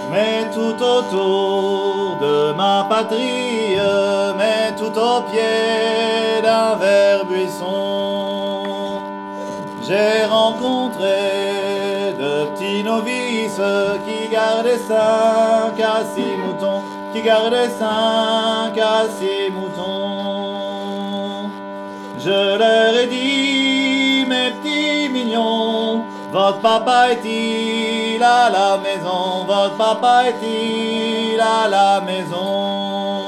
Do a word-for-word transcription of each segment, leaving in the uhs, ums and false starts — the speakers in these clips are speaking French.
Mais tout autour de ma patrie, mais tout au pied d'un vert buisson, j'ai rencontré de petits novices qui gardaient cinq à six moutons, qui gardaient cinq à six moutons. Je leur ai dit, mes petits mignons, votre papa est-il à la maison? Votre papa est-il à la maison?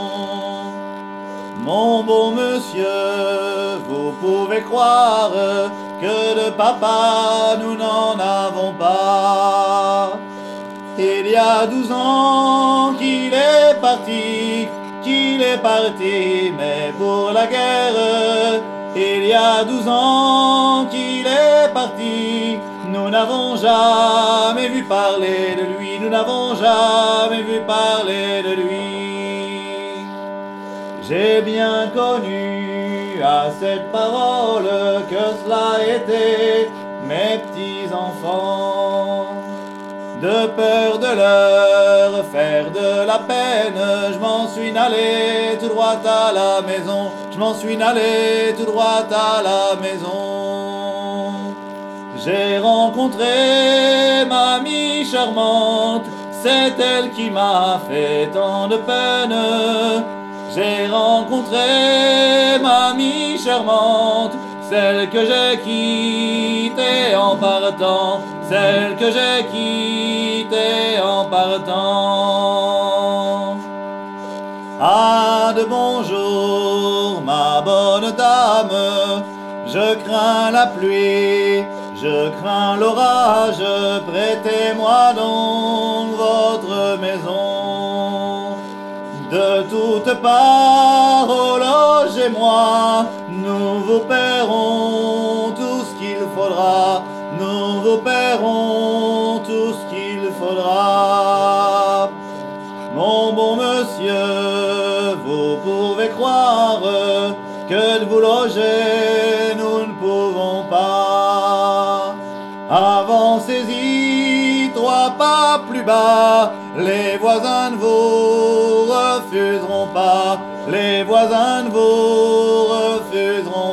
Mon bon monsieur, vous pouvez croire que de papa nous n'en avons pas. Il y a douze ans qu'il est parti, qu'il est parti, mais pour la guerre. Il y a douze ans qu'il est parti, nous n'avons jamais vu parler de lui, nous n'avons jamais vu parler de lui. J'ai bien connu à cette parole que cela était mes petits enfants. De peur de leur faire de la peine, je m'en suis allé tout droit à la maison. Je m'en suis allé tout droit à la maison. J'ai rencontré mamie charmante, c'est elle qui m'a fait tant de peine. J'ai rencontré mamie charmante, celle que j'ai quittée en partant, celle que j'ai quittée en partant. Ah, de bonjour, ma bonne dame, je crains la pluie, je crains l'orage, prêtez-moi donc votre maison. De toutes parts, oh, logez-moi, nous vous paierons tout ce qu'il faudra, nous vous paierons tout ce qu'il faudra. Mon bon monsieur, vous pouvez croire que de vous loger, nous ne pouvons pas. Avancez-y, trois pas plus bas, les voisins ne vous refuseront pas, les voisins ne vous refuseront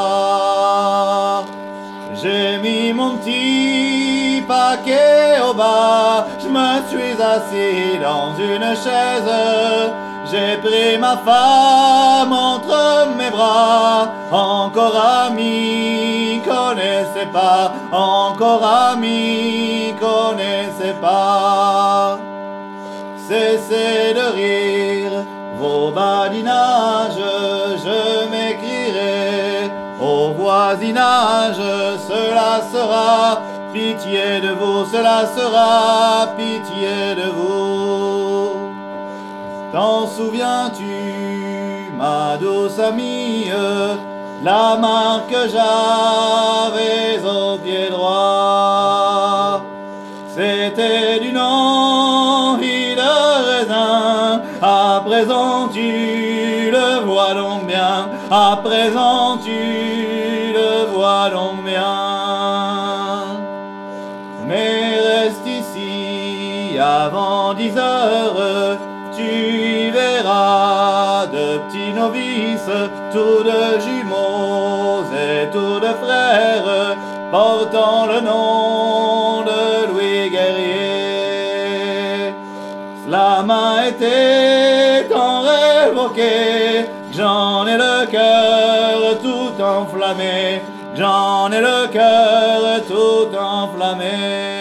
pas. J'ai mis mon petit paquet au bas, je me suis assis dans une chaise, j'ai pris ma femme entre mes bras, encore amis, connaissez pas, encore amis, connaissez pas. Cessez de rire vos badinages, je m'écrierai au voisinage, cela sera pitié de vous, cela sera pitié de vous. T'en souviens-tu, ma douce amie, la marque que j'avais au pied droit? C'était du envie de raisin, à présent tu le vois donc bien, à présent tu le vois donc bien. Mais reste ici avant dix heures, tu verras de petits novices, tous de jumeaux et tous de frères, portant le nom de Louis Guerrier. Cela m'a été tant révoqué, j'en ai le cœur tout enflammé, j'en ai le cœur tout enflammé.